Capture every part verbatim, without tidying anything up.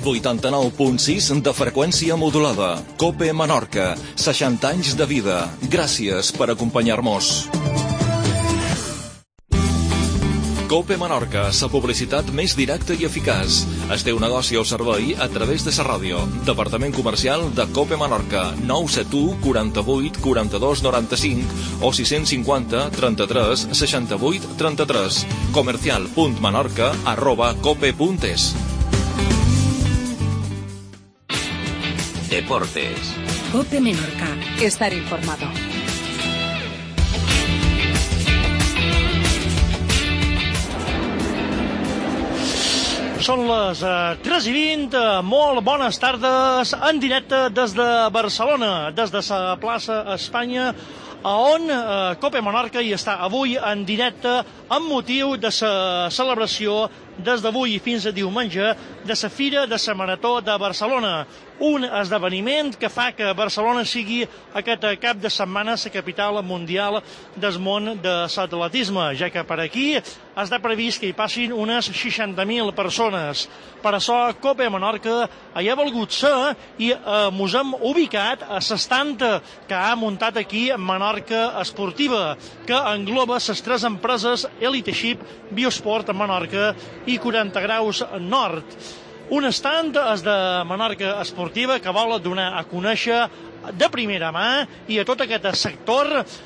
vuitanta-nou punt sis de freqüència modulada. COPE Menorca, seixanta anys de vida. Gràcies per acompanyar-nos. COPE Menorca, la publicitat més directa i eficaç. El teu negoci o servei a través de la ràdio. Departament comercial de COPE Menorca, nou set u quaranta-vuit quaranta-dos noranta-cinc o sis cinquanta trenta-tres seixanta-vuit trenta-tres. Comercial punt menorca arroba cope punt es. Deportes. COPE Menorca. Estar informado. Són les uh, tres i vint, uh, molt bones tardes, en directe des de Barcelona, des de la plaça Espanya, on uh, COPE Menorca hi està avui en directe amb motiu de la celebració des d'avui fins a diumenge de la Fira de la Marató de Barcelona, un esdeveniment que fa que Barcelona sigui aquest cap de setmana la capital mundial del món de l'atletisme, ja que per aquí està previst que hi passin unes seixanta mil persones. Per això COPE Menorca hi ha volgut ser i eh, mos hem ubicat a l'estant que ha muntat aquí Menorca Esportiva, que engloba les tres empreses Eliteship, Biosport Menorca i quaranta graus Nord. Un estand és de Menorca Esportiva que vol donar a conèixer de primera mà i a tot aquest sector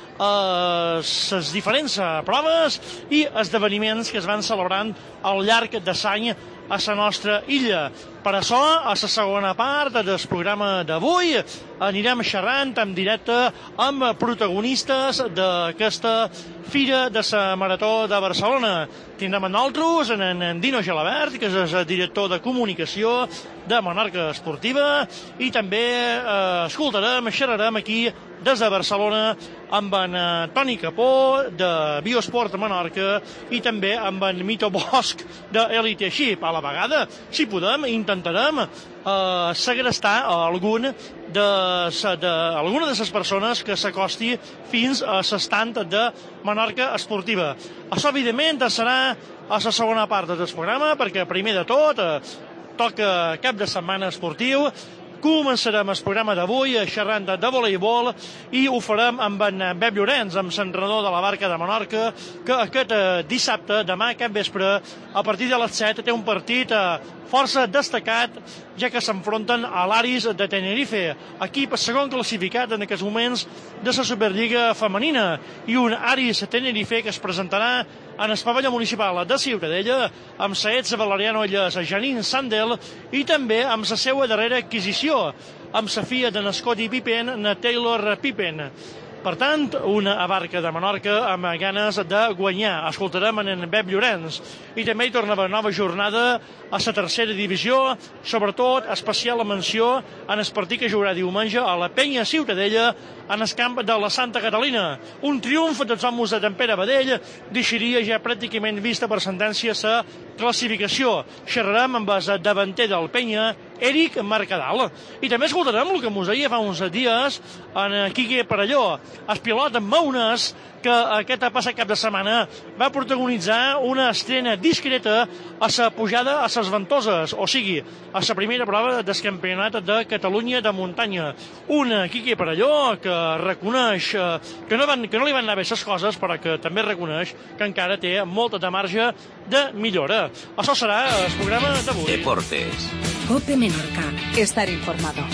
les eh, diferents proves i esdeveniments que es van celebrant al llarg de l'any a la nostra illa. Per això, a la segona part del programa d'avui, anirem xerrant en directe amb protagonistes d'aquesta Fira de la Marató de Barcelona. Tindrem amb nosaltres en, en Dino Gelabert, que és el director de comunicació de Menorca Esportiva, i també eh, escoltarem, xerrarem aquí des de Barcelona amb en Toni Capó de Biosport Menorca i també amb en Mito Bosch d'Eliteship. A la vegada, si podem, intentarem eh, segrestar algun de, de, alguna de les persones que s'acosti fins a l'estant de Menorca Esportiva. Això, evidentment, serà a la segona part del programa, perquè primer de tot eh, toca cap de setmana esportiu. Començarem el programa d'avui xerrant de voleibol i ho farem amb en Pep Llorenç, amb l'entrenador de la Barca de Menorca, que aquest dissabte, demà, cap vespre, a partir de les set, té un partit força destacat, ja que s'enfronten a l'Aris de Tenerife, equip segon classificat en aquests moments de la Superliga femenina, i un Aris Tenerife que es presentarà en el pavelló municipal de Ciutadella amb la ex Valeriano Illes Janine Sandel i també amb la seva darrera adquisició, amb la filla de Scottie Pippen, na Taylor Pippen. Per tant, una Barca de Menorca amb ganes de guanyar. Escoltarem en Pep Llorenç. I també hi torna una nova jornada a la tercera divisió, sobretot especial menció en el partit que jugarà diumenge a la Penya Ciutadella en el camp de la Santa Catalina. Un triomf dels homes de Tempera Badell deixaria ja pràcticament vista per sentència la classificació. Xerrarem amb el davanter del Penya, Eric Mercadal. I també escoltarem el que mos deia fa uns dies en Quique Parelló, el pilot Maunes, que aquest passat cap de setmana va protagonitzar una estrena discreta a la pujada a les Ventoses, o sigui, a la primera prova del Campionat de Catalunya de muntanya. Un Quique Parelló que reconeix que no, van, que no li van anar bé les coses, però que també reconeix que encara té molta de marge de millora. Això serà el programa d'avui. Deportes. COPE Menorca. Estar informado.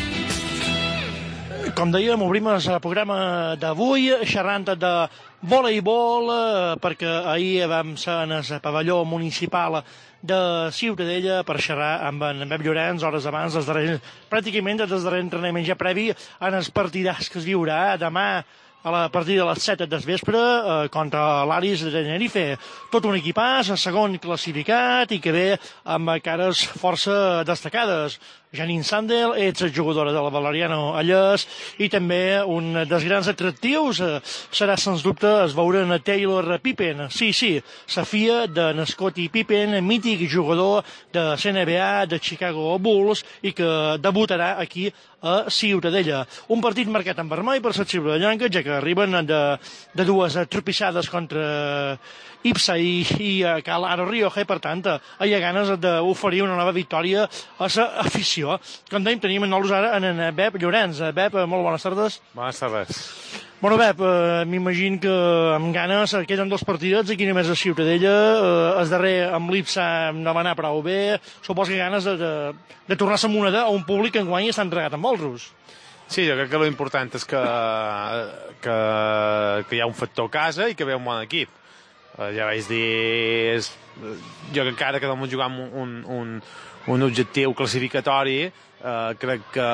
Com dèiem, obrim el programa d'avui xerrant de voleibol, eh, perquè ahir vam ser en el pavelló municipal de Ciutadella per xerrar amb en Pep Llorenç hores abans, des darrer, pràcticament des del darrer entrenament ja previ en els partidars que es viurà demà a la partir de les set del vespre eh, contra l'Aris de Tenerife. Tot un equipàs, segon classificat i que ve amb cares força destacades. Janine Sandel, ets jugadora de la Valeriano Allès, i també un dels grans atractius eh, serà, sens dubte, es veure en Taylor Pippen. Sí, sí, la filla de Scottie Pippen, mític jugador de la N B A, de Chicago Bulls, i que debutarà aquí a Ciutadella. Un partit marcat en vermell per la ciudadellanca, ja que arriben de, de dues tropissades contra Ipsa i, i Cal Aro Rioja, i per tant hi ha ganes d'oferir una nova victòria a l'afició. Com dèiem, tenim en nosaltres ara en Bep Llorenç. Bep, molt bones tardes. Bones tardes. Bueno, Bep, eh, m'imagino que amb ganes queden dos partidets, aquí només a Ciutadella, eh, el darrer amb l'Ipsa no va anar prou bé, suposo que ganes de, de, de tornar la moneda a un públic que enguany està entregat amb molts. Sí, jo crec que l'important és que, que, que hi ha un factor casa i que ve un bon equip. Uh, ja vaig dir, és, jo que encara que no jugar un, un, un, un objectiu classificatori, uh, crec que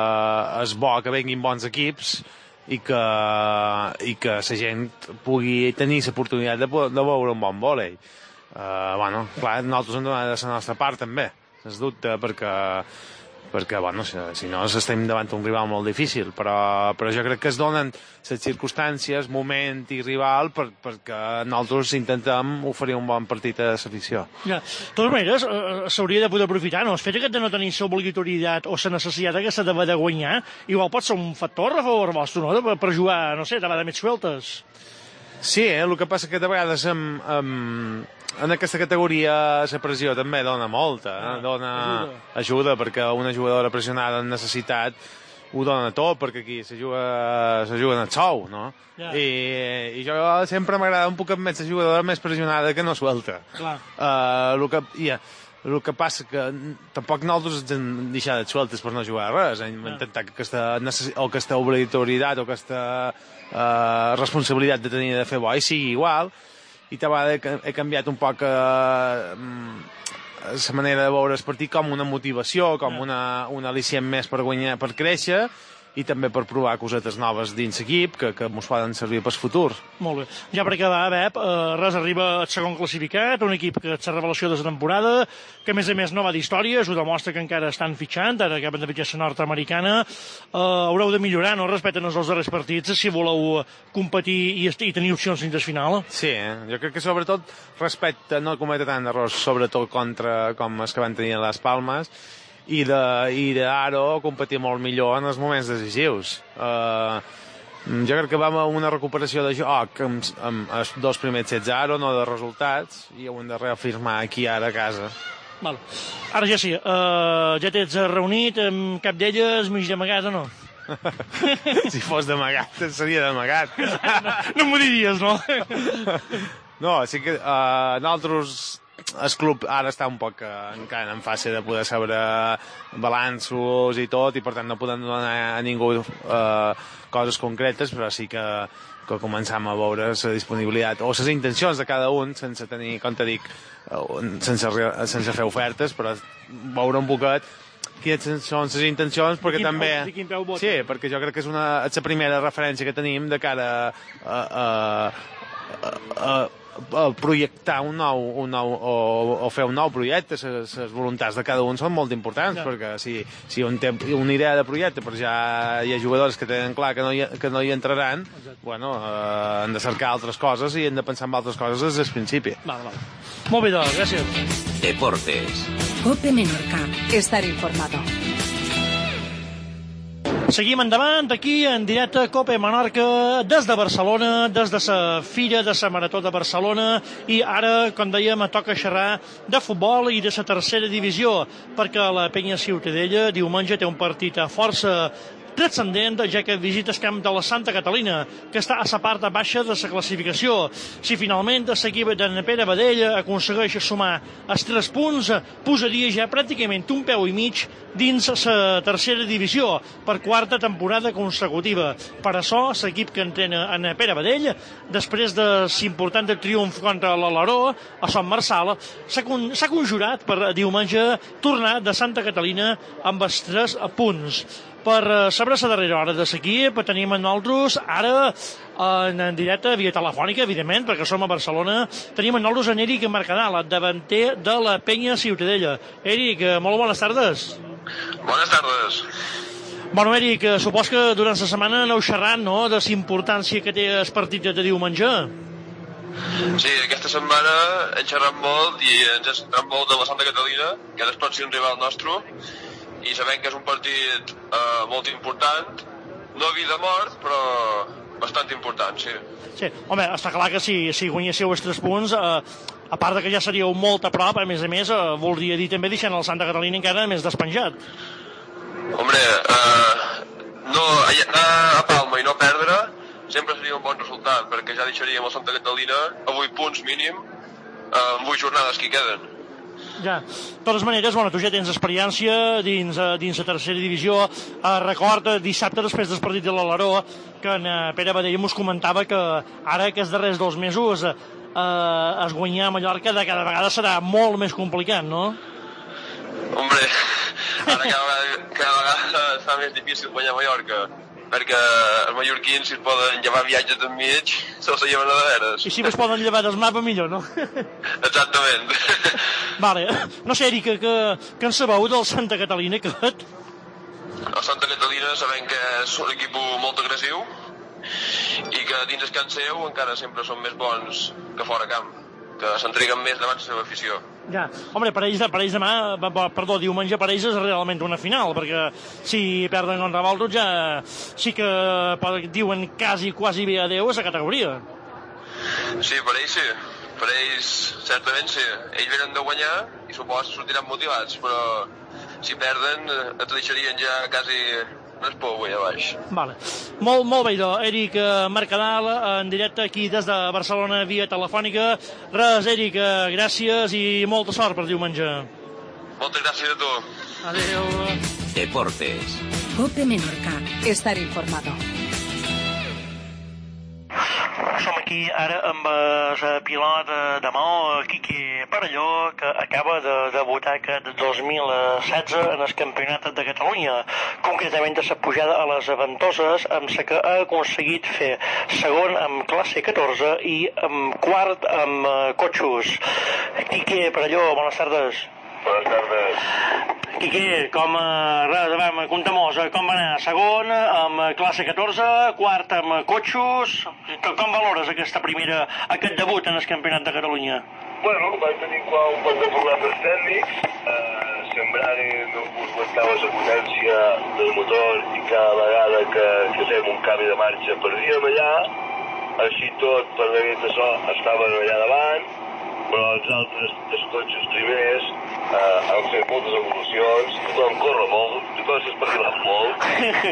és bo que venguin bons equips i que, i que la gent pugui tenir l'oportunitat de, de veure un bon vòlei. Uh, bueno, clar, nosaltres hem de donar la nostra part també, sens dubte, perquè perquè, bueno, si, si no estem davant un rival molt difícil, però, però jo crec que es donen les circumstàncies, moment i rival per, perquè nosaltres intentem oferir un bon partit a l'afició. Ja. De totes maneres, eh, s'hauria de poder aprofitar, no? El fet de no tenir l'obligatorietat o la necessitat que s'ha d'haver de guanyar, igual pot ser un factor a favor vostre, no? Per, per jugar, no sé, de vegades més sueltes. Sí, eh? El que passa que de vegades amb, amb, en aquesta categoria la pressió també dona molta, eh? Dona ajuda. ajuda, perquè una jugadora pressionada en necessitat ho dona tot, perquè aquí se juga, se juga en el sou, no? Yeah. I, I jo sempre m'agrada un poc més la jugadora més pressionada que no suelta. Clar. Uh, el, que, yeah, el que passa que tampoc nosaltres ens hem deixat sueltes per no jugar a res, hem yeah. intentat que aquesta, o aquesta obligatorietat o aquesta uh, responsabilitat de tenir de fer bo i sigui igual, i també he, he canviat un poc uh, la manera de veure el partit com una motivació, com una, una al·licient més per guanyar, per créixer, i també per provar cosetes noves dins l'equip que, que ens poden servir pel futur. Molt bé. Ja per acabar, Bep, eh, res arriba el segon classificat, un equip que és la revelació de la temporada, que a més a més no va d'històries, ho demostra que encara estan fitxant, ara acaben de fitxar la nord-americana. Eh, haureu de millorar, no?, respecte als darrers partits, si voleu competir i, i tenir opcions fins al final. Sí, eh? Jo crec que sobretot respecte no cometre tant errors, sobretot contra com els que van tenir a les Palmes, i de, i d'Aro competir molt millor en els moments decisius. Uh, jo crec que vam a una recuperació de joc amb, amb els dos primers sets Aro, no de resultats, i ho hem de reafirmar aquí ara a casa. Val. Ara ja sí, uh, ja t'ets reunit amb cap d'elles, mig d'amagat o no? Si fos d'amagat, seria d'amagat. No, no m'ho diries, no? No, sí que uh, nosaltres... El club ara està un poc eh, encara en fase de poder saber balanços i tot, i per tant no podem donar a ningú eh, coses concretes, però sí que, que començam a veure la disponibilitat o les intencions de cada un, sense tenir, com te dic, sense, sense fer ofertes, però veure un poquet quines són les intencions, perquè quin també... Peu, sí, perquè jo crec que és, una, és la primera referència que tenim de cara a... a, a, a a projectar un nou, un nou o, o fer un nou projecte. Les voluntats de cada un són molt importants, ja. Perquè si, si un té una idea de projecte però ja hi ha jugadors que tenen clar que no hi, que no hi entraran, bueno, eh, han de cercar altres coses i han de pensar en altres coses des del principi. Val, val. Molt bé, doncs, gràcies. Deportes. Cope Menorca. Estar informado. Seguim endavant, aquí en directe Cope Menorca, des de Barcelona, des de la Fira de la Marató de Barcelona, i ara, com dèiem, toca xerrar de futbol i de la tercera divisió, perquè la Penya Ciutadella diumenge té un partit a força transcendent, ja que visita el camp de la Santa Catalina, que està a la part baixa de la classificació. Si finalment l'equip d'en Pere Badell aconsegueix sumar els tres punts, posaria ja pràcticament un peu i mig dins la tercera divisió, per quarta temporada consecutiva. Per això, l'equip que entrena en Pere Badell, després de l'important triomf contra l'Alaró, a Sant Marçal, s'ha con conjurat per diumenge tornar de Santa Catalina amb els tres punts. Per saber la darrera hora de l'equip tenim en nosaltres ara en directe via telefònica, evidentment, perquè som a Barcelona. Tenim en nosaltres en Eric Mercadal, davanter de la Penya Ciutadella. Eric, molt bones tardes. Bones tardes. Bueno, Eric, supos que durant la setmana aneu xerrant, no?, de la importància que té el partit de diumenge. Sí, aquesta setmana hem xerrat molt i ens hem centrat molt de la Santa Catalina, que és el pròxim rival nostre, i sabem que és un partit eh, molt important, no vida mort, però bastant important, sí. Sí, home, està clar que si, si guanyéssiu els tres punts, eh, a part de que ja seríeu molt a prop, a més a més, eh, voldria dir també deixant el Santa Catalina encara més despenjat. Hombre, eh, no, anar a Palma i no perdre sempre seria un bon resultat, perquè ja deixaríem el Santa Catalina a vuit punts mínim eh, en vuit jornades que hi queden. Ja, de totes maneres, bueno, tu ja tens experiència dins, dins la tercera divisió. Eh, record, dissabte, després del partit de l'Alaró, que en eh, Pere Badella mos comentava que ara, aquests darrers dos mesos, eh, es guanyar a Mallorca de cada vegada serà molt més complicat, no? Hombre, ara cada vegada, cada vegada es fa més difícil guanyar a Mallorca, perquè els mallorquins, si es poden llevar viatges d'enmig, se'ls lleven a de veres. I si vos poden llevar del mapa, millor, no? Exactament. Vale. No sé, Eric, que, que en sabeu del Santa Catalina, aquest? El Santa Catalina sabem que és un equip molt agressiu i que dins el camp seu encara sempre són més bons que fora camp, que s'entreguen més davant la seva afició. Ja, home, per ells, per ells demà, perdó, diumenge per ells és realment una final, perquè si perden contra Valdos ja sí que diuen quasi, quasi bé adeu a la categoria. Sí, per ells sí, per ells certament sí. Ells venen de guanyar i suposo sortiran motivats, però si perden et deixarien ja quasi res por avui a baix. Vale. Molt, molt bé, idò. Eric Mercadal, en directe aquí des de Barcelona via telefònica. Res, Eric, gràcies i molta sort per diumenge. Moltes gràcies a tu. Adéu. Deportes. Cope Menorca. Estar informado. Som aquí ara amb el pilot de Maó, Quique Parelló, que acaba de debutar aquest dos mil setze en el Campionat de Catalunya, concretament de la pujada a les Ventoses, amb la que ha aconseguit fer segon amb classe catorze i amb quart amb cotxos. Quique Parelló, bones tardes. Bones tardes. Quique, com, res, vam, comptamos, com va anar? Segon, amb classe catorze, quart amb cotxos. Com, com valores aquesta primera, aquest debut en el Campionat de Catalunya? Bueno, vaig tenir un poc de problemes tècnics, eh, sembrar no us aguantava la potència del motor i cada vegada que, que fem un canvi de marxa perdíem allà, així tot per l'event de so estaven allà davant, però els altres els cotxes primers eh, han fet moltes evolucions, tothom corre molt, tothom s'ha espavilat molt,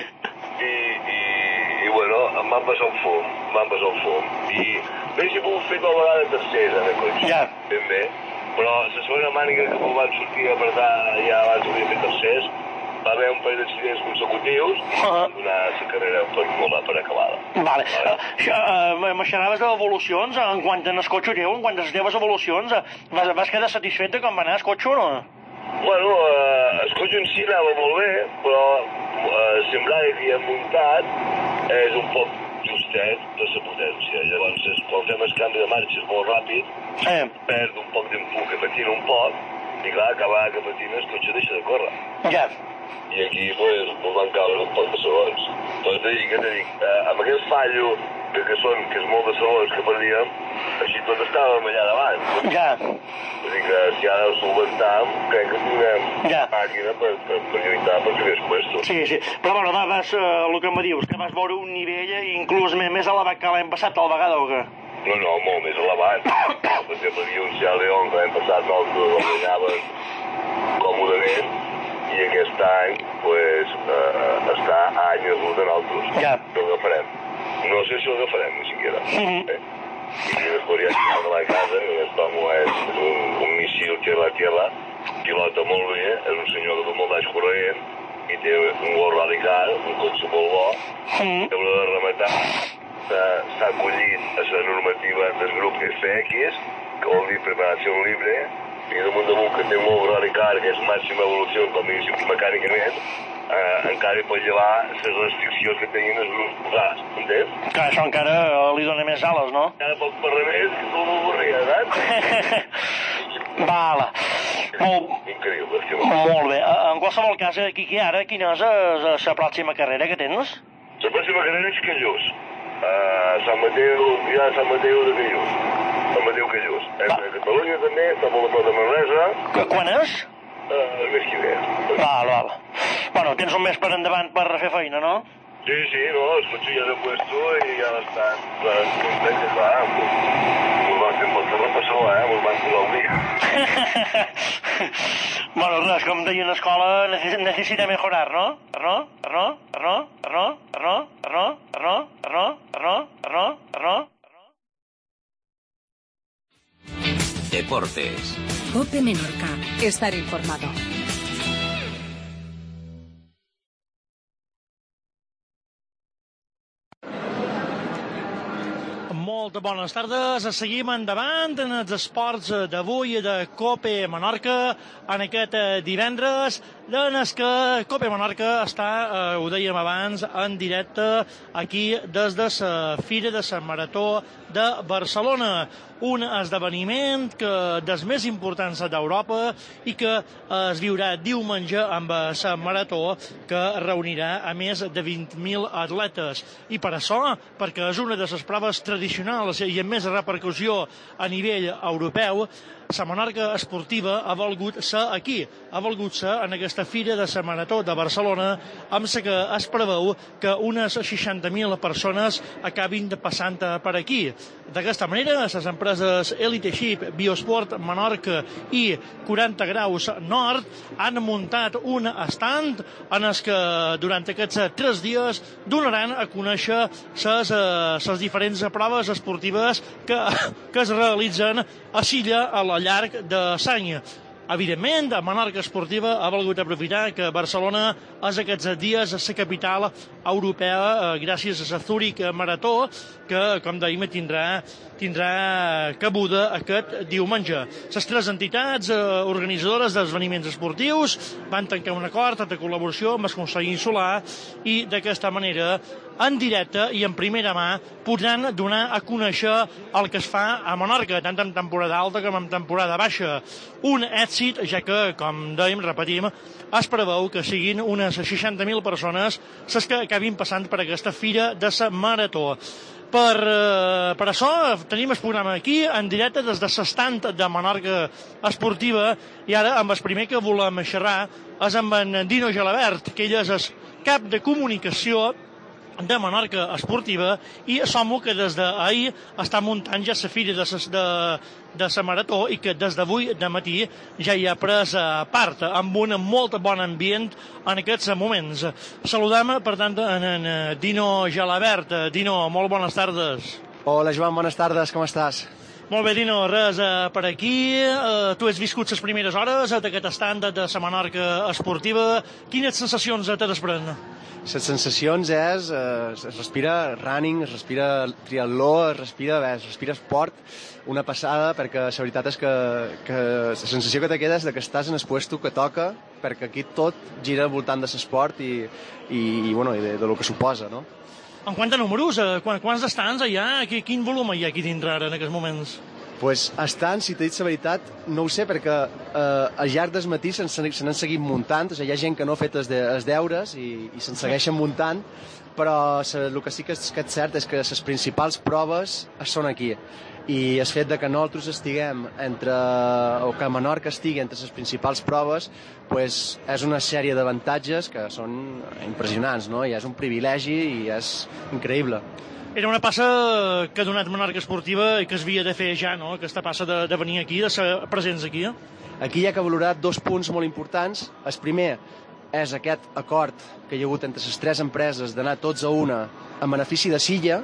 i, i, i bueno, em van passar un fum, em van passar un fum, i bé si puc fer tota vegada tercers en el cotxe, ja. Ben bé, però la segona màniga que me'l van sortir a apretar ja abans de fer tercers, va haver un parell d'accidents consecutius i uh -huh. donar la carrera per, molt per acabada. Vale. Vale. Uh, uh, M'aixanaves d'evolucions en quant a el cotxe teu, en quant a les teves evolucions, vas, vas quedar satisfet de com va anar el cotxe o no? Bueno, uh, el cotxe en si anava molt bé, però uh, semblar que hi hem muntat és un poc justet de la potència. Llavors, quan fem el canvi de marxes molt ràpid, eh. perd un poc d'empú, que patina un poc, i clar, acabar que patina el cotxe deixa de córrer. Ja. I aquí, pues, mos van caure un poc de segons. Doncs t'he dit, què t'he dit? Eh, amb aquest fallo, que, que són, que és molt de segons que perdíem, així tot estàvem allà davant. Ja. Vull dir que si ara ho solventam, crec que tindrem ja. màquina per, per, per lluitar per primers puestos. Sí, sí. Però bueno, vas, vas, uh, el que em dius, que vas veure un nivell inclús més elevat que l'any passat, tal vegada, o què? No, no, molt més elevat. Per exemple, hi havia un Xia León que l'any passat nosaltres el guanyaven còmodament, i aquest any, pues, eh, està a any de de nosaltres. Ja. No ho agafarem. No sé si ho agafarem, ni siquiera. Mm-hmm. eh? I després ja està de la casa, que aquest home és un, un missil tierra-tierra, pilota molt bé, és un senyor que té molt d'anys corrent, i té un gol radical, un cotxe molt bo, Mm-hmm. que haurà de rematar. S'ha acollit a la normativa del grup F X, que vol dir preparació libre, i damunt damunt que té un molt radical, que és màxima evolució, com diguéssim, mecànicament, eh, encara hi pot llevar les restriccions que tenien els grups posats, entens? Que això encara li dona més ales, no? Encara poc per res, que tot ho avorria, saps? Vala. Molt, increïble, estimar. molt bé. En qualsevol cas, Quiqui, ara, quina és la pròxima carrera que tens? La pròxima carrera és Callús. Uh, Sant Mateu, ja Sant Mateu de Callús. Sant Mateu Callús. És de Catalunya també, està molt a prop de Manresa. Que, quan és? Uh, el mes que ve. Val, val. Bueno, tens un mes per endavant per fer feina, no? Sí, sí, no, els cotxes ja s'ha puesto i ja estan contents, clar. Molt van fer molt de repassó, eh? Molt van fer el dia. Bueno, res, com deia en l'escola, necessita mejorar, ¿no? ¿No? ¿No? ¿No? ¿No? ¿No? ¿No? ¿No? ¿No? ¿No? ¿No? ¿No? Deportes. Cope Menorca. Estar informado. Molt bones tardes. Seguim endavant en els esports d'avui de Cope Menorca en aquest divendres, en el que Cope Menorca està, eh, ho dèiem abans, en directe aquí des de la Fira de la Marató de Barcelona. Un esdeveniment que dels més importants d'Europa i que es viurà diumenge amb la Marató, que reunirà a més de vint mil atletes. I per això, perquè és una de les proves tradicionals i amb més repercussió a nivell europeu, la Menorca esportiva ha volgut ser aquí, ha volgut ser en aquesta Fira de la Marató de Barcelona, amb la que es preveu que unes seixanta mil persones acabin passant per aquí. D'aquesta manera, les empreses Elite Ship, Biosport Menorca i quaranta graus Nord han muntat un stand en el que durant aquests tres dies donaran a conèixer les, les diferents proves esportives que, que es realitzen a Silla al llarg de l'any. Evidentment, la Menorca esportiva ha volgut aprofitar que Barcelona és aquests dies a la capital europea gràcies a la Zurich Marató, que, com dèiem, tindrà, tindrà cabuda aquest diumenge. Les tres entitats eh, organitzadores d'esdeveniments esportius van tancar un acord de col·laboració amb el Consell Insular i d'aquesta manera, en directe i en primera mà, podran donar a conèixer el que es fa a Menorca, tant en temporada alta com en temporada baixa. Un èxit, ja que, com dèiem, repetim, es preveu que siguin unes seixanta mil persones les que acabin passant per aquesta Fira de la Marató. Per, eh, per això tenim el programa aquí, en directe des de l'estand de Menorca esportiva, i ara amb el primer que volem xerrar és amb en Dino Gelabert, que ell és el cap de comunicació de Menorca esportiva, i som que des d'ahir està muntant ja la Fira de, de, de la Marató i que des d'avui de matí ja hi ha pres part amb un molt bon ambient en aquests moments. Saludem, per tant, en, en Dino Gelabert. Dino, molt bones tardes. Hola, Joan, bones tardes, com estàs? Molt bé, Dino, res eh, per aquí. Eh, tu has viscut les primeres hores d'aquest estand de la Menorca esportiva. Quines sensacions te desprèn? Les sensacions és, eh, es respira running, es respira triatló, es respira, bé, es respira esport, una passada, perquè la veritat és que, que la sensació que te queda és de que estàs en el puesto que toca, perquè aquí tot gira al voltant de l'esport i, i, i, bueno, i de, de lo que suposa, no? En quant a números, eh, quants estants hi ha? Quin volum hi ha aquí dintre ara en aquests moments? Pues estan, si t'he dit la veritat, no ho sé, perquè eh, al llarg del matí se'n se n'han seguit muntant, o sigui, hi ha gent que no ha fet els, de, els deures i, i se'n segueixen muntant, però se, el que sí que és, que és cert és que les principals proves són aquí. I el fet de que nosaltres estiguem entre, o que Menorca estigui entre les principals proves, pues, és una sèrie d'avantatges que són impressionants, no? I és un privilegi i és increïble. Era una passa que ha donat Menorca esportiva i que es havia de fer ja, no? Aquesta passa de, de venir aquí, de ser presents aquí. Aquí hi ha que valorar dos punts molt importants. El primer és aquest acord que hi ha hagut entre les tres empreses d'anar tots a una en benefici de Silla,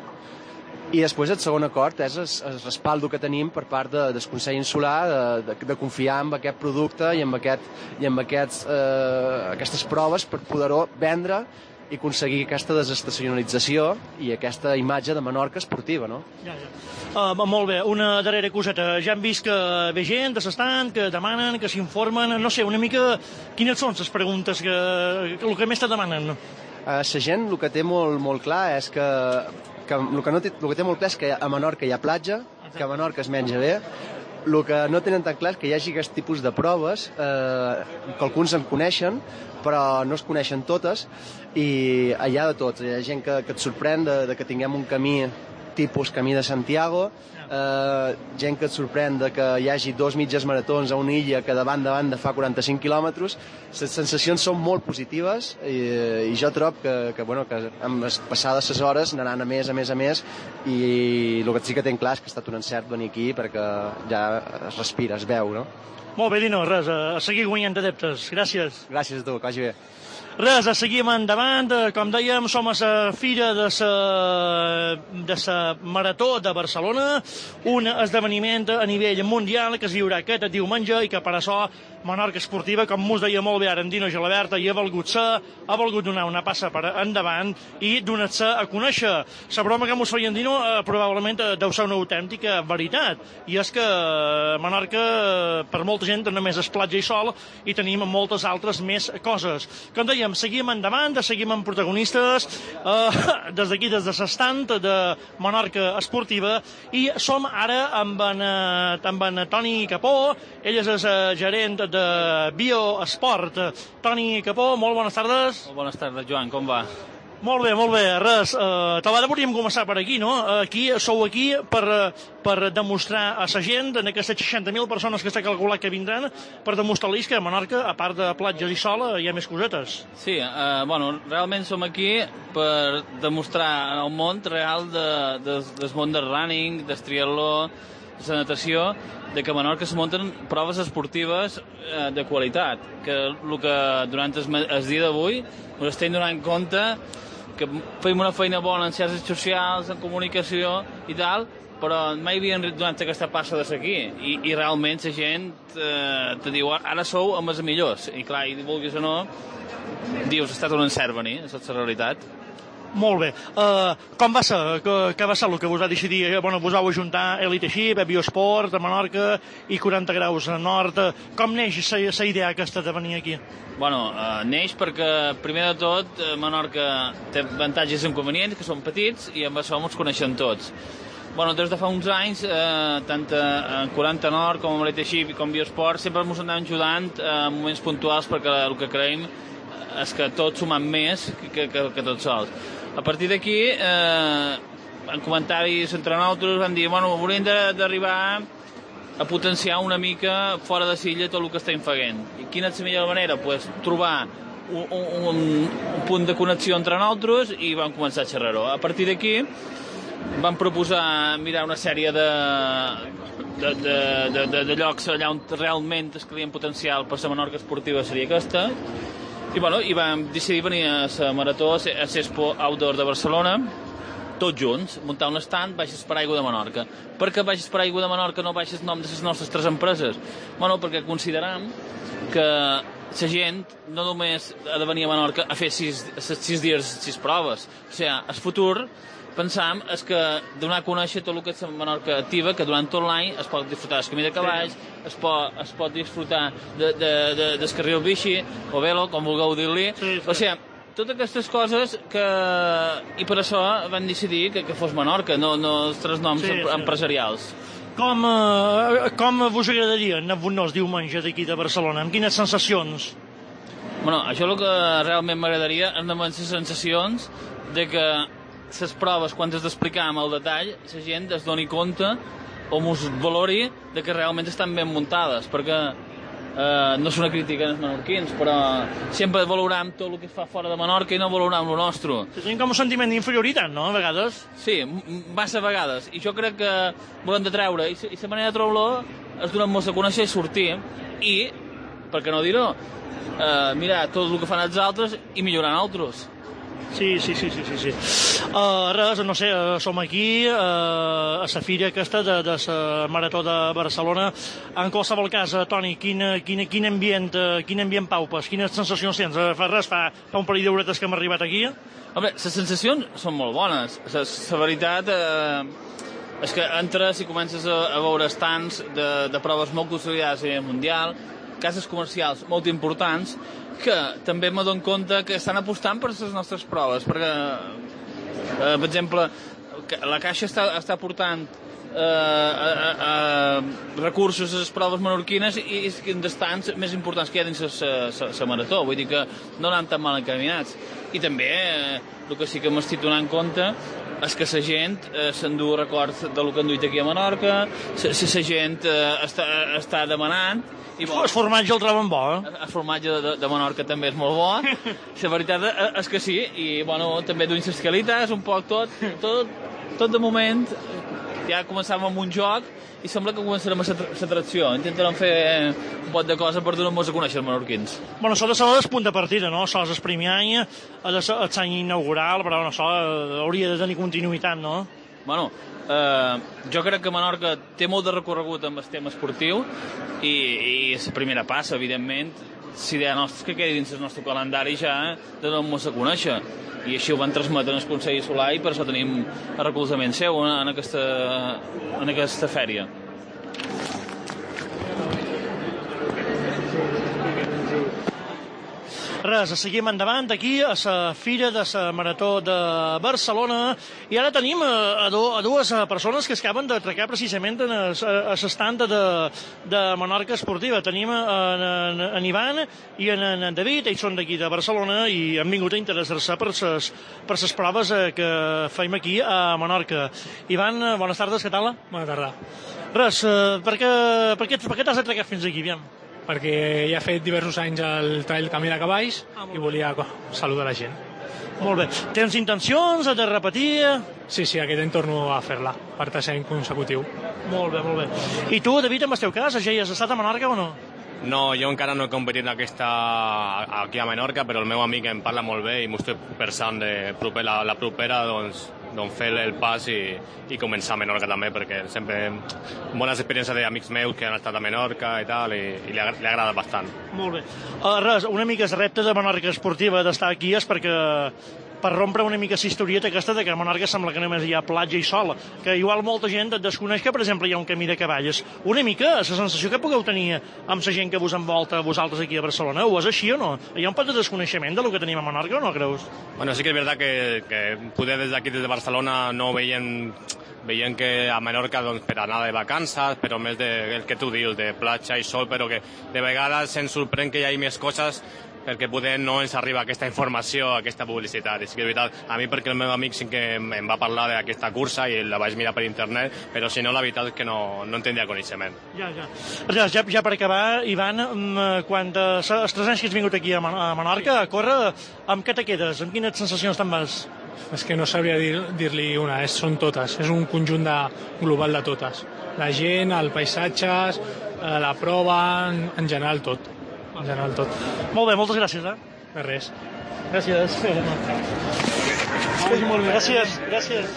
i després el segon acord és el, el respaldo que tenim per part de, del Consell Insular de, de, de confiar en aquest producte i en, aquest, i en aquests, eh, aquestes proves per poder-ho vendre i aconseguir aquesta desestacionalització i aquesta imatge de Menorca esportiva, no? Ja, ja. Uh, molt bé, una darrera coseta. Ja hem vist que ve gent de l'estant, que demanen, que s'informen, no sé, una mica quines són les preguntes que, que el que més te demanen? Uh, la gent el que té molt, molt clar és que, que, el que, no té, el que té molt clar és que a Menorca hi ha platja, que a Menorca es menja bé, el que no tenen tan clar és que hi hagi aquest tipus de proves, eh, que alguns en coneixen, però no es coneixen totes, i hi ha de tot. Hi ha gent que, que et sorprèn de, de que tinguem un camí tipus Camí de Santiago, eh, gent que et sorprèn de que hi hagi dos mitges maratons a una illa que de banda a banda fa quaranta-cinc quilòmetres. Les sensacions són molt positives i, i jo trobo que, que, bueno, que amb les passades les hores anaran a més, a més, a més, i el que sí que tinc clar és que ha estat un encert venir aquí perquè ja es respira, es veu, no? Molt bé, Dino, res, a seguir guanyant adeptes. Gràcies. Gràcies a tu, que vagi bé. Res, seguim endavant. Com dèiem, som a la fira de la de la Marató de Barcelona, un esdeveniment a nivell mundial que es viurà aquest diumenge i que per això Menorca Esportiva, com us deia molt bé ara en Dino Gelaberta, hi ha volgut ser, ha volgut donar una passa per endavant i donar-se a conèixer. La broma que mos feia en Dino eh, probablement deu ser una autèntica veritat, i és que Menorca per molta gent només és platja i sol, i tenim moltes altres més coses. Com dèiem, seguim endavant, seguim amb protagonistes eh, des d'aquí, des de l'estant de Menorca Esportiva, i som ara amb en, amb en Toni Capó. Ell és el gerent de Bioesport. Toni Capó, molt bones tardes. Molt bones tardes, Joan, com va? Molt bé, molt bé, res. Uh, tal vegada podríem començar per aquí, no? Aquí, sou aquí per, per demostrar a la gent, en aquestes seixanta mil persones que s'ha calculat que vindran, per demostrar-los que a Menorca, a part de platges i sol, hi ha més cosetes. Sí, uh, bueno, realment som aquí per demostrar al món real de, de, del món del running, del triatló, de la natació, de que a Menorca es munten proves esportives eh, de qualitat, que el que durant el, el dia d'avui ens estem donant compte que fem una feina bona en xarxes socials, en comunicació i tal, però mai havien donat aquesta passa de aquí, i, i realment la gent eh, te diu, ara sou amb els millors, i clar, i vulguis o no, dius, ha estat un encert venir, és la realitat. Molt bé. Uh, com va ser? Que, que va ser el que vos va decidir? Bueno, vos vau ajuntar Elite Ship, Biosport, a Menorca i quaranta graus a nord. Com neix la idea aquesta de venir aquí? Bueno, uh, neix perquè, primer de tot, Menorca té avantatges i inconvenients, que són petits, i amb això ens coneixem tots. Bueno, des de fa uns anys, eh, tant a quaranta nord com a Elite Ship i com Biosport, sempre ens anàvem ajudant en moments puntuals, perquè el que creiem és que tots sumem més que, que, que tots sols. A partir d'aquí, eh, en comentaris entre nosaltres van dir, bueno, hauríem d'arribar a potenciar una mica fora de Silla tot el que estem fent. I quina és la millor manera? Pues, trobar un, un, un punt de connexió entre nosaltres, i vam començar a xerrar-ho. A partir d'aquí vam proposar mirar una sèrie de, de, de, de, de, de llocs allà on realment es creien potencial per la Menorca Esportiva seria aquesta. I, bueno, i vam decidir venir a la Marató, a l'Expo Outdoor de Barcelona, tots junts, muntar un stand Baixes per Aigua de Menorca. Per què Baixes per Aigua de Menorca no baixes el nom de les nostres tres empreses? Bueno, perquè consideram que la gent no només ha de venir a Menorca a fer sis, sis dies, sis proves. O sigui, el futur, pensam, és que donar a conèixer tot el que és la Menorca activa, que durant tot l'any es pot disfrutar del camí de cavalls, es pot, es pot disfrutar de, de, de, del carril bici, o velo, com vulgueu dir-li. Sí, sí. O sigui, totes aquestes coses que... I per això van decidir que, que fos Menorca, no, no els tres noms sí, empresarials. Sí. Com, eh, com vos agradaria anar-vos diumenge d'aquí de Barcelona? Amb quines sensacions? Bueno, això el que realment m'agradaria és anar amb les sensacions de que les proves, quan es d'explicar amb el detall, la gent es doni compte o mos valori de que realment estan ben muntades, perquè eh, no és una crítica als menorquins, però sempre valoram tot el que es fa fora de Menorca i no valoram el nostre. Tenim com un sentiment d'inferioritat, no?, a vegades? Sí, massa vegades, i jo crec que volem de treure, i la manera de treure-lo és donar-nos a conèixer i sortir, i, per què no dir-ho, eh, mirar tot el que fan els altres i millorar nosaltres. Sí, sí, sí, sí, sí, sí. Uh, res, no sé, uh, som aquí uh, a la fira aquesta de, de la Marató de Barcelona. En qualsevol cas, uh, Toni, quin, quin, quin ambient uh, quin ambient paupes, quines sensacions tens? Uh, fa res, fa, fa un parell d'horetes que hem arribat aquí. Home, les sensacions són molt bones. La, la veritat eh, és que entres i comences a, a veure estants de, de proves molt consolidades a nivell mundial, cases comercials molt importants, que també me dono compte que estan apostant per les nostres proves, perquè, eh, per exemple, la Caixa està, està portant eh, eh, eh, recursos a les proves menorquines i d'estants més importants que hi ha dins la marató. Vull dir que no anem tan mal encaminats. I també eh, el que sí que m'estic donant compte és que la gent eh, s'endú records del que han duit aquí a Menorca, la gent eh, està, està demanant. I bo, el formatge el troben bo, eh? El formatge de, de Menorca també és molt bo. La veritat és que sí, i bueno, també duim les qualitats, un poc tot, tot, tot de moment. Ja començàvem amb un joc i sembla que començarem a l'atracció. Intentarem fer un pot de cosa per donar-nos a conèixer els menorquins. Bueno, això de ser el punt de partida, no? Això és el primer any, és l'any inaugural, però bueno, això hauria de tenir continuïtat, no? Bueno, eh, jo crec que Menorca té molt de recorregut amb el tema esportiu i, i la primera passa, evidentment, l'idea nostra és que quedi dins el nostre calendari ja de donar-nos a conèixer. I així ho van transmetre en el Consell Solà i per això tenim el recolzament seu en aquesta, en aquesta fèria. Res, seguim endavant aquí a la Fira de la Marató de Barcelona i ara tenim a, do, a dues persones que es acaben d'atracar precisament en l'estand de, de Menorca Esportiva. Tenim en, en, en Ivan i en, en David, ells són d'aquí de Barcelona i han vingut a interessar-se per les per les proves que fem aquí a Menorca. Ivan, bones tardes, què tal? Bona tarda. Res, per què, per què, per què t'has atracat fins aquí, aviam? Perquè ja he fet diversos anys el Trail Camí de Cavalls ah, i volia saludar la gent. Molt bé. Tens intencions de repetir? Sí, sí, aquest any torno a fer-la, per tercer any consecutiu. Molt bé, molt bé. I tu, David, amb el teu cas, ja has estat a Menorca o no? No, jo encara no he competit aquesta aquí a Menorca, però el meu amic em parla molt bé i m'ho estic pensant de proper, la, la propera, doncs, doncs fer el pas i, i començar a Menorca també, perquè sempre bones experiències d'amics meus que han estat a Menorca i tal, i, i li, ha, li ha agradat bastant. Molt bé. Uh, res, una mica el repte de Menorca Esportiva d'estar aquí és perquè per rompre una mica la historieta aquesta de que a Menorca sembla que només hi ha platja i sol, que igual molta gent et desconeix que, per exemple, hi ha un camí de cavalls. Una mica la sensació que pugueu tenir amb la gent que vos envolta vosaltres aquí a Barcelona, ho és així o no? Hi ha un pot de desconeixement del que tenim a Menorca o no, creus? Bueno, sí que és veritat que, que poder des d'aquí, des de Barcelona, no veien veient que a Menorca doncs, per anar de vacances, però més de, el que tu dius, de platja i sol, però que de vegades se'ns sorprèn que hi hagi més coses perquè poder no ens arriba aquesta informació, aquesta publicitat. I sí que és veritat, a mi perquè el meu amic sí que em va parlar d'aquesta cursa i la vaig mirar per internet, però si no, la veritat és que no, no en tindria coneixement. Ja, ja. Ja, ja, ja per acabar, Ivan, quan els tres anys que has vingut aquí a Menorca a córrer, amb què te quedes? Amb quines sensacions te'n vas? És que no sabria dir-li dir una, és, són totes, és un conjunt de, global de totes. La gent, el paisatge, la prova, en, en general tot. En general tot. Molt bé, moltes gràcies, eh? De res. Gràcies. Molt bé, gràcies, gràcies.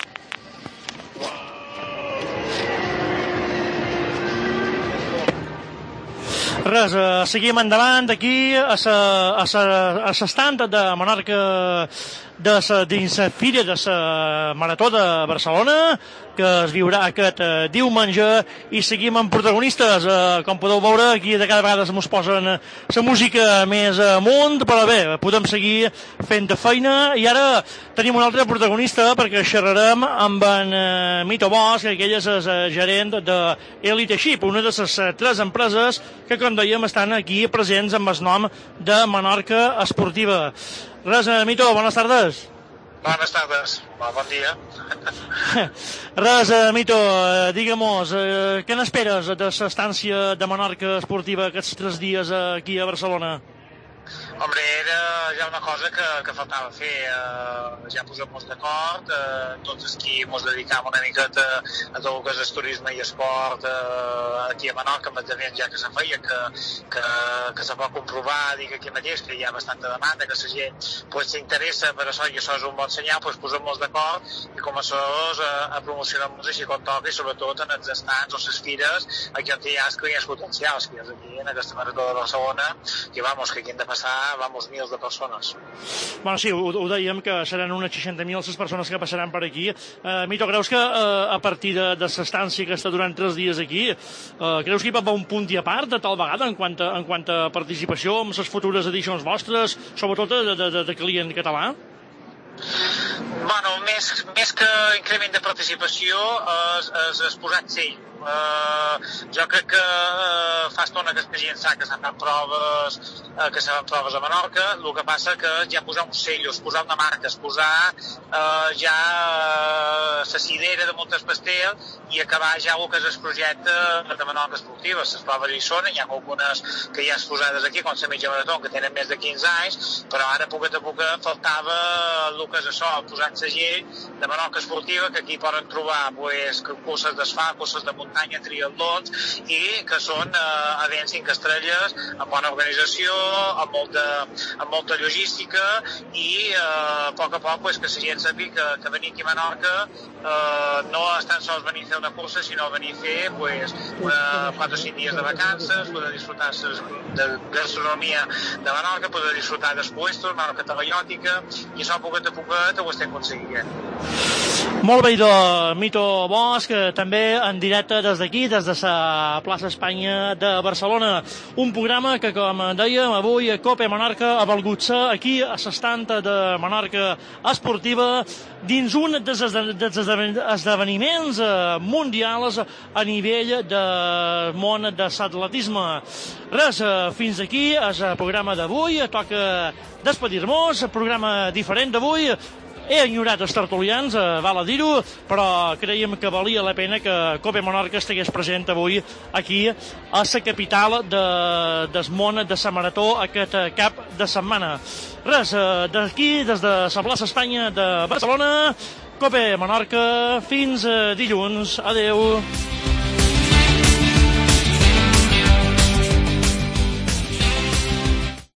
Res, eh, seguim endavant aquí a l'estant de Menorca de sa, dins la Fira de la Marató de Barcelona, que es viurà aquest eh, diumenge, i seguim amb protagonistes. Eh, com podeu veure, aquí de cada vegada ens posen la música més amunt, però bé, podem seguir fent feina, i ara tenim un altre protagonista, perquè xerrarem amb en eh, Mito Bosch, que ell és el gerent d'Elite Ship, una de les tres empreses que, com dèiem, estan aquí presents amb el nom de Menorca Esportiva. Res, Mito, bones tardes. Bones tardes, bon dia. Res, Mito, digue-mos, eh, què n'esperes de l'estància de Menorca Esportiva aquests tres dies aquí a Barcelona? Hombre, era ja una cosa que, que faltava fer. Eh, ja posem-nos d'acord, eh, tots els qui ens dedicam una miqueta a tot el que és el turisme i esport eh, aquí a Menorca, amb esdeveniments ja que se feien, que, que, que se pot comprovar, dic aquí mateix, que hi ha bastanta demanda, que la gent pues, s'interessa per això, i això és un bon senyal, pues, posem-nos d'acord i començar a, a promocionar-nos així com toca, i sobretot en els estants o les fires, aquí on hi ha els clients potencials, que és aquí en aquesta Marató de Barcelona, que vamos, que aquí hem de passar vamos, mils de persones. Bueno, sí, ho, ho dèiem, que seran unes seixanta mil les persones que passaran per aquí. Uh, Mito, creus que uh, a partir de, de l'estància que està durant tres dies aquí, uh, creus que hi va haver un punt i a part de tal vegada en quant a, en quant a participació amb les futures edicions vostres, sobretot de, de, de client català? Bueno, més, més que increment de participació és, és, és posat sell. Uh, jo crec que uh, fa estona que la gent sap que s'han fet proves uh, que s'han fet proves a Menorca. El que passa que ja posar uns sellos, posar una marca, posar uh, ja uh, la sidera de moltes pastel i acabar ja el que és el projecte de Menorca Esportiva. Les proves hi són, hi ha algunes que ja es posades aquí, com la mitja marató, que tenen més de quinze anys, però ara a poc a poc faltava el que és això, posar el segell de Menorca Esportiva, que aquí poden trobar pues, curses d'asfalt, curses de muntanya, triatlons, i que són eh, events cinc estrelles amb bona organització, amb molta, amb molta logística i eh, a poc a poc pues, que la gent sàpiga que, que venir aquí a Menorca eh, no és tan sols venir a fer una cursa, sinó venir a fer pues, una, quatre o cinc dies de vacances, poder disfrutar de gastronomia de Menorca, poder disfrutar dels puestos, Menorca Taballòtica, i això poquet a poquet ho estem aconseguint. Molt bé, idò, Mito Bosch, també en directe des d'aquí, des de la plaça Espanya de Barcelona. Un programa que, com dèiem, avui a Cope Menorca ha valgut ser aquí a l'estant de Menorca Esportiva dins un dels esdeveniments mundials a nivell del món de l'atletisme. Res, fins aquí el programa d'avui. Toca despedir-nos, programa diferent d'avui. He enyorat els tertulians, eh, val a dir-ho, però creiem que valia la pena que Cope Menorca estigués present avui aquí a la capital de, del món de la marató aquest cap de setmana. Res, eh, d'aquí, des de la plaça Espanya de Barcelona, Cope Menorca, fins eh, dilluns. Adeu.